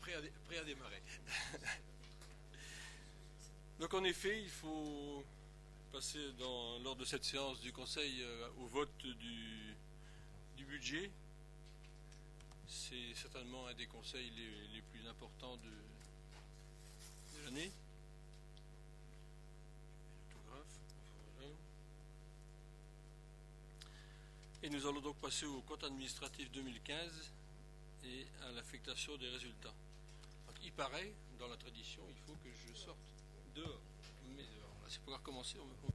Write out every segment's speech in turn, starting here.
prêt à démarrer. Donc en effet, il faut passer lors de cette séance du Conseil au vote du budget. C'est certainement un des conseils les plus importants de l'année. Et nous allons donc passer au compte administratif 2015 et à l'affectation des résultats. Donc, il paraît, dans la tradition, il faut que je sorte dehors. Mais on va pouvoir commencer.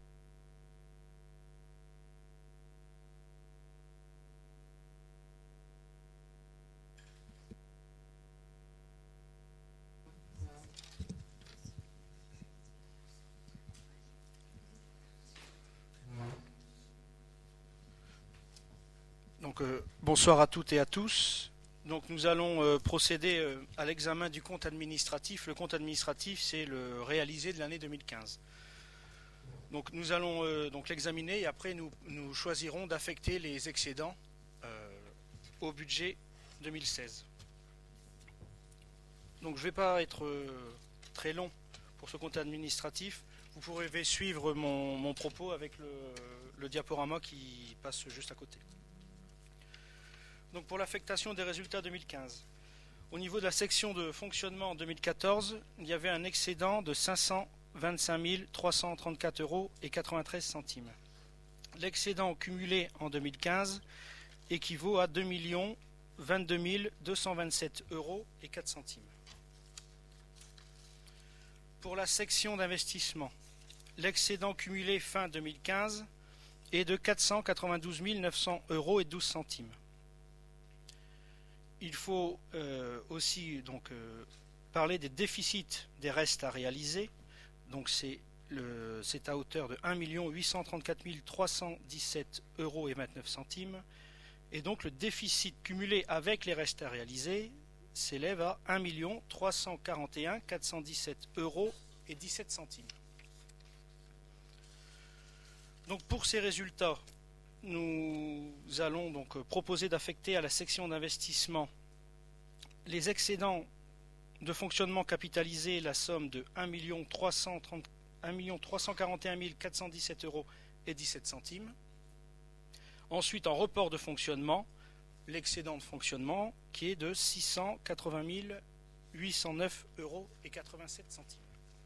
Donc, bonsoir à toutes et à tous. Donc, nous allons procéder à l'examen du compte administratif. Le compte administratif, c'est le réalisé de l'année 2015. Donc, nous allons donc l'examiner et après nous choisirons d'affecter les excédents au budget 2016. Donc, je ne vais pas être très long pour ce compte administratif. Vous pourrez suivre mon propos avec le diaporama qui passe juste à côté. Donc pour l'affectation des résultats 2015, au niveau de la section de fonctionnement en 2014, il y avait un excédent de 525 334 € et 93 centimes. L'excédent cumulé en 2015 équivaut à 2 22 227 € et 4 centimes. Pour la section d'investissement, l'excédent cumulé fin 2015 est de 492 900 € et 12 centimes. Il faut aussi donc parler des déficits des restes à réaliser. Donc c'est à hauteur de 1 834 317 € et 29 centimes. Et donc le déficit cumulé avec les restes à réaliser s'élève à 1 341 417 € et 17 centimes. Donc pour ces résultats, nous allons donc proposer d'affecter à la section d'investissement les excédents de fonctionnement capitalisés, la somme de 1 341 417 € et 17 centimes. Ensuite, en report de fonctionnement, l'excédent de fonctionnement qui est de 680 809 € et 87 centimes.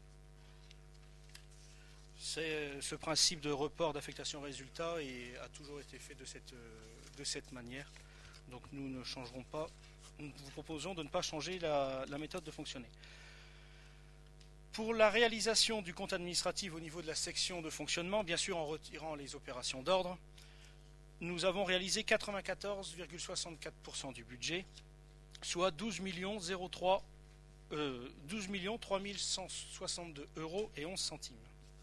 Ce principe de report d'affectation résultat a toujours été fait de cette manière. Donc nous ne changerons pas, nous vous proposons de ne pas changer la méthode de fonctionner. Pour la réalisation du compte administratif au niveau de la section de fonctionnement, bien sûr en retirant les opérations d'ordre, nous avons réalisé 94,64% du budget, soit 12 362 € et 11 centimes.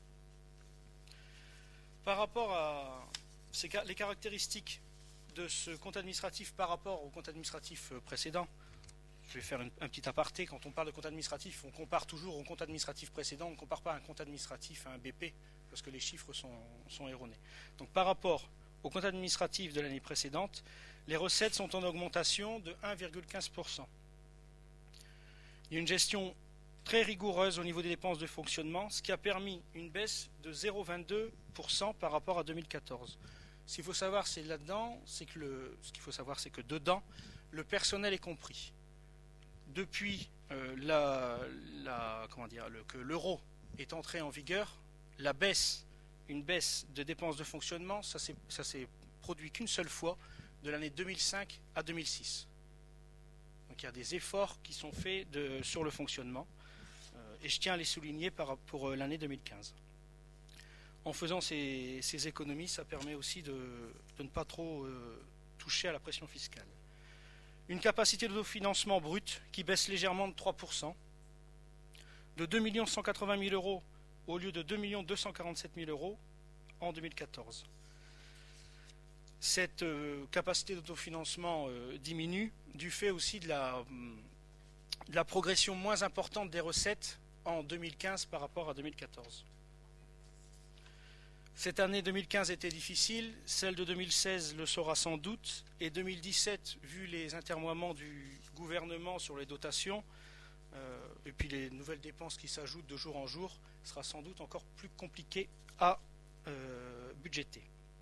Par rapport à les caractéristiques de ce compte administratif par rapport au compte administratif précédent, je vais faire un petit aparté. Quand on parle de compte administratif, on compare toujours au compte administratif précédent, on ne compare pas un compte administratif à un BP, parce que les chiffres sont erronés. Donc par rapport au compte administratif de l'année précédente, les recettes sont en augmentation de 1,15%. Il y a une gestion très rigoureuse au niveau des dépenses de fonctionnement, ce qui a permis une baisse de 0,22% par rapport à 2014. Ce qu'il faut savoir, c'est que dedans, le personnel est compris. Depuis que l'euro est entré en vigueur, une baisse de dépenses de fonctionnement, ça s'est produit qu'une seule fois, de l'année 2005 à 2006. Donc il y a des efforts qui sont faits sur le fonctionnement. Et je tiens à les souligner pour l'année 2015. En faisant ces économies, ça permet aussi de ne pas trop toucher à la pression fiscale. Une capacité d'autofinancement brut qui baisse légèrement de 3%, de 2 180 000 € au lieu de 2 247 000 € en 2014. Cette capacité d'autofinancement diminue du fait aussi de la progression moins importante des recettes en 2015 par rapport à 2014. Cette année 2015 était difficile, celle de 2016 le sera sans doute, et 2017, vu les atermoiements du gouvernement sur les dotations, et puis les nouvelles dépenses qui s'ajoutent de jour en jour, sera sans doute encore plus compliqué à budgéter.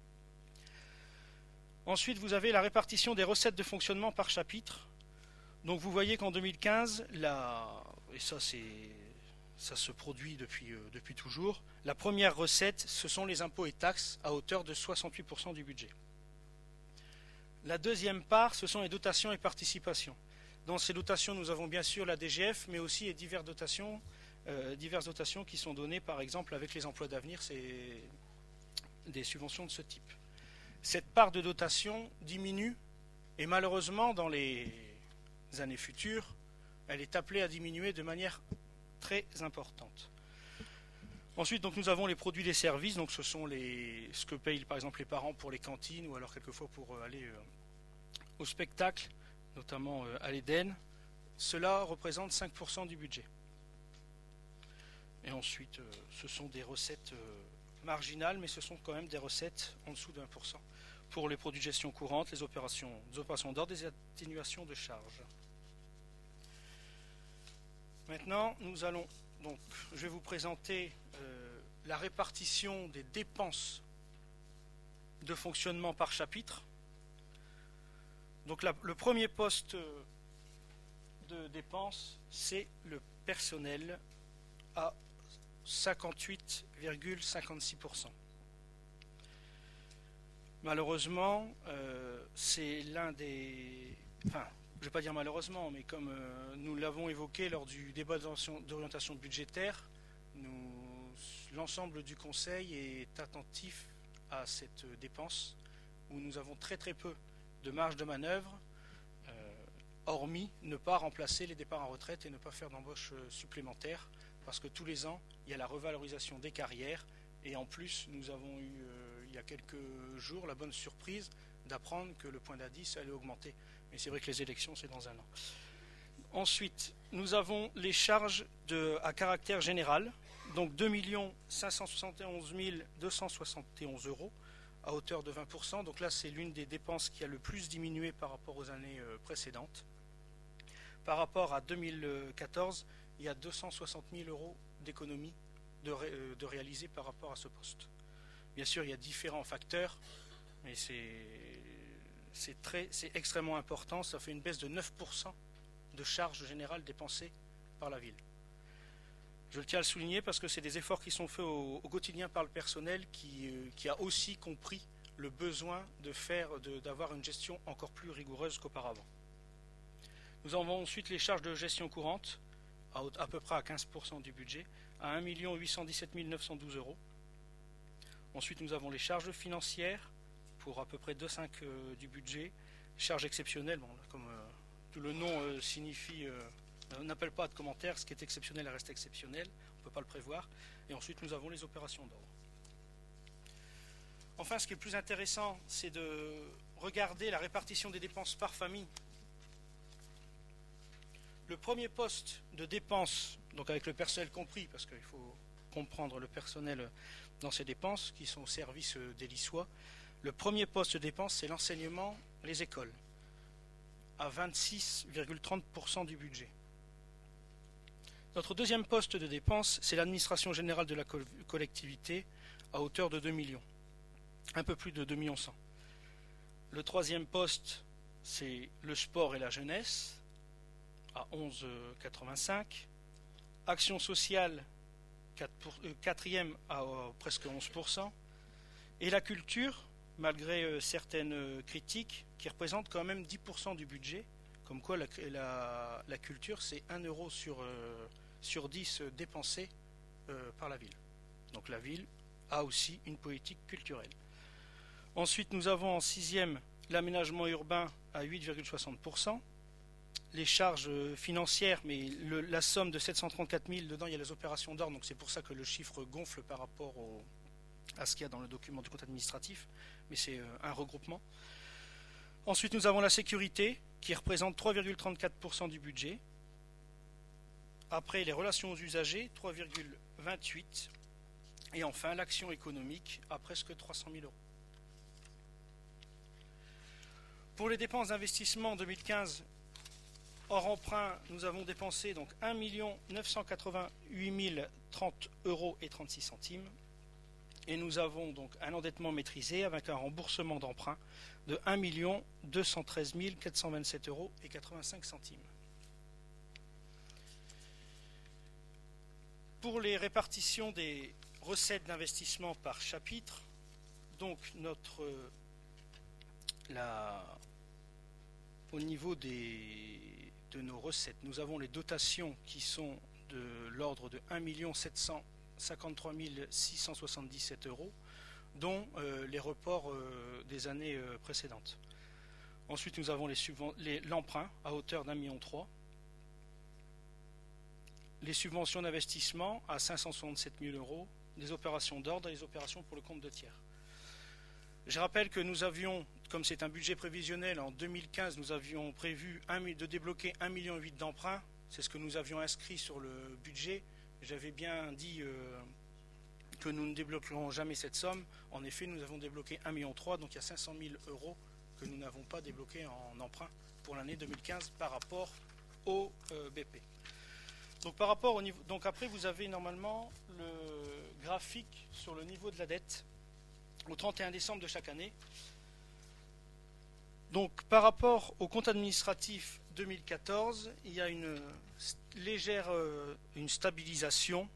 Ensuite, vous avez la répartition des recettes de fonctionnement par chapitre. Donc vous voyez qu'en 2015, et ça se produit depuis toujours, la première recette, ce sont les impôts et taxes à hauteur de 68% du budget. La deuxième part, ce sont les dotations et participations. Dans ces dotations, nous avons bien sûr la DGF, mais aussi les diverses dotations qui sont données, par exemple, avec les emplois d'avenir, c'est des subventions de ce type. Cette part de dotation diminue, et malheureusement, dans les années futures, elle est appelée à diminuer de manière très importante. Ensuite, donc, nous avons les produits des services, donc ce sont ce que payent par exemple les parents pour les cantines, ou alors quelquefois pour aller au spectacle, notamment à l'Éden. Cela représente 5% du budget. Et ensuite, ce sont des recettes marginales, mais ce sont quand même des recettes en dessous de 1%. Pour les produits de gestion courante, les opérations d'ordre, des atténuations de charges. Maintenant, je vais vous présenter la répartition des dépenses de fonctionnement par chapitre. Donc le premier poste de dépenses, c'est le personnel à 58,56%. Malheureusement, c'est l'un des... Enfin, je ne vais pas dire malheureusement, mais comme nous l'avons évoqué lors du débat d'orientation budgétaire, l'ensemble du Conseil est attentif à cette dépense, où nous avons très très peu de marge de manœuvre, hormis ne pas remplacer les départs en retraite et ne pas faire d'embauche supplémentaire, parce que tous les ans, il y a la revalorisation des carrières, et en plus, nous avons eu, il y a quelques jours, la bonne surprise d'apprendre que le point d'indice allait augmenter. Mais c'est vrai que les élections, c'est dans un an. Ensuite, nous avons les charges à caractère général, donc 2 571 271 euros, à hauteur de 20%. Donc là, c'est l'une des dépenses qui a le plus diminué par rapport aux années précédentes. Par rapport à 2014, il y a 260 000 euros d'économie de réaliser par rapport à ce poste. Bien sûr, il y a différents facteurs, mais c'est extrêmement important. Ça fait une baisse de 9% de charges générales dépensées par la ville. Je le tiens à le souligner parce que c'est des efforts qui sont faits au quotidien par le personnel qui a aussi compris le besoin d'avoir une gestion encore plus rigoureuse qu'auparavant. Nous avons ensuite les charges de gestion courante, à peu près à 15% du budget, à 1 817 912 euros. Ensuite, nous avons les charges financières, pour à peu près 2,5 du budget. Charges exceptionnelles, comme tout le nom signifie, n'appelle pas de commentaires, ce qui est exceptionnel reste exceptionnel, on ne peut pas le prévoir. Et ensuite, nous avons les opérations d'ordre. Enfin, ce qui est plus intéressant, c'est de regarder la répartition des dépenses par famille. Le premier poste de dépenses, donc avec le personnel compris, parce qu'il faut comprendre le personnel dans ces dépenses, qui sont au service des Lissois, le premier poste de dépenses, c'est l'enseignement, les écoles, à 26,30% du budget. Notre deuxième poste de dépenses, c'est l'administration générale de la collectivité, à hauteur de 2 millions, un peu plus de 2,1 millions. Le troisième poste, c'est le sport et la jeunesse, à 11,85. Action sociale, quatrième à presque 11%. Et la culture, malgré certaines critiques, qui représente quand même 10% du budget, comme quoi la culture, c'est 1 euro sur 10 dépensé par la ville. Donc la ville a aussi une politique culturelle. Ensuite, nous avons en sixième l'aménagement urbain à 8,60%. Les charges financières, mais la somme de 734 000, dedans il y a les opérations d'ordre, donc c'est pour ça que le chiffre gonfle par rapport à ce qu'il y a dans le document du compte administratif, mais c'est un regroupement. Ensuite, nous avons la sécurité, qui représente 3,34% du budget. Après, les relations aux usagers, 3,28%. Et enfin, l'action économique, à presque 300 000 euros. Pour les dépenses d'investissement en 2015, Hors emprunt, nous avons dépensé donc 1 988 030 euros et 36 centimes. Et nous avons donc un endettement maîtrisé avec un remboursement d'emprunt de 1 213 427 euros et 85 centimes. Pour les répartitions des recettes d'investissement par chapitre, donc au niveau de nos recettes, nous avons les dotations qui sont de l'ordre de 1 753 677 euros, dont les reports des années précédentes. Ensuite, nous avons l'emprunt à hauteur d'1,3 million, les subventions d'investissement à 567 000 euros, les opérations d'ordre et les opérations pour le compte de tiers. Je rappelle que nous avions, comme c'est un budget prévisionnel, en 2015, nous avions prévu de débloquer 1,8 million d'emprunts. C'est ce que nous avions inscrit sur le budget. J'avais bien dit que nous ne débloquerons jamais cette somme. En effet, nous avons débloqué 1,3 million, donc il y a 500 000 euros que nous n'avons pas débloqués en emprunt pour l'année 2015 par rapport au BP. Donc, après, vous avez normalement le graphique sur le niveau de la dette au 31 décembre de chaque année. Donc, par rapport au compte administratif 2014, il y a une stabilisation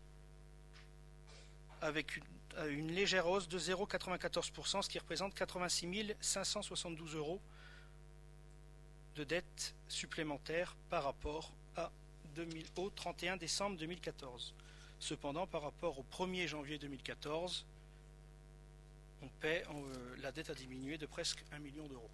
avec une légère hausse de 0,94%, ce qui représente 86 572 euros de dette supplémentaire par rapport au 31 décembre 2014. Cependant, par rapport au 1er janvier 2014, la dette a diminué de presque 1 million d'euros.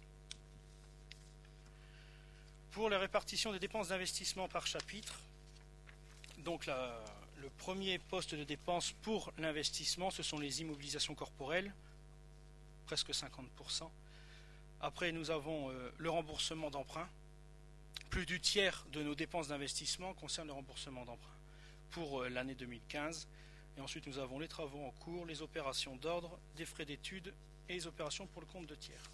Pour la répartition des dépenses d'investissement par chapitre, donc le premier poste de dépense pour l'investissement, ce sont les immobilisations corporelles, presque 50%. Après, nous avons le remboursement d'emprunt. Plus du tiers de nos dépenses d'investissement concerne le remboursement d'emprunt pour l'année 2015. Et ensuite, nous avons les travaux en cours, les opérations d'ordre, des frais d'études et les opérations pour le compte de tiers.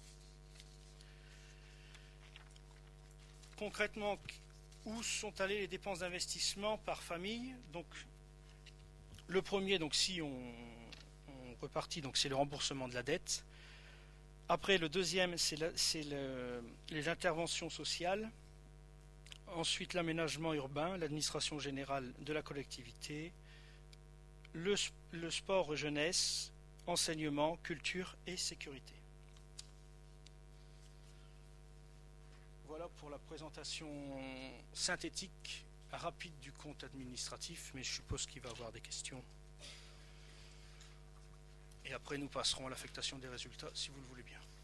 Concrètement, où sont allées les dépenses d'investissement par famille? Donc, le premier, donc si on repartit, donc c'est le remboursement de la dette. Après, le deuxième, c'est les interventions sociales. Ensuite, l'aménagement urbain, l'administration générale de la collectivité, le sport jeunesse, enseignement, culture et sécurité. Voilà pour la présentation synthétique, rapide du compte administratif, mais je suppose qu'il va y avoir des questions. Et après, nous passerons à l'affectation des résultats, si vous le voulez bien.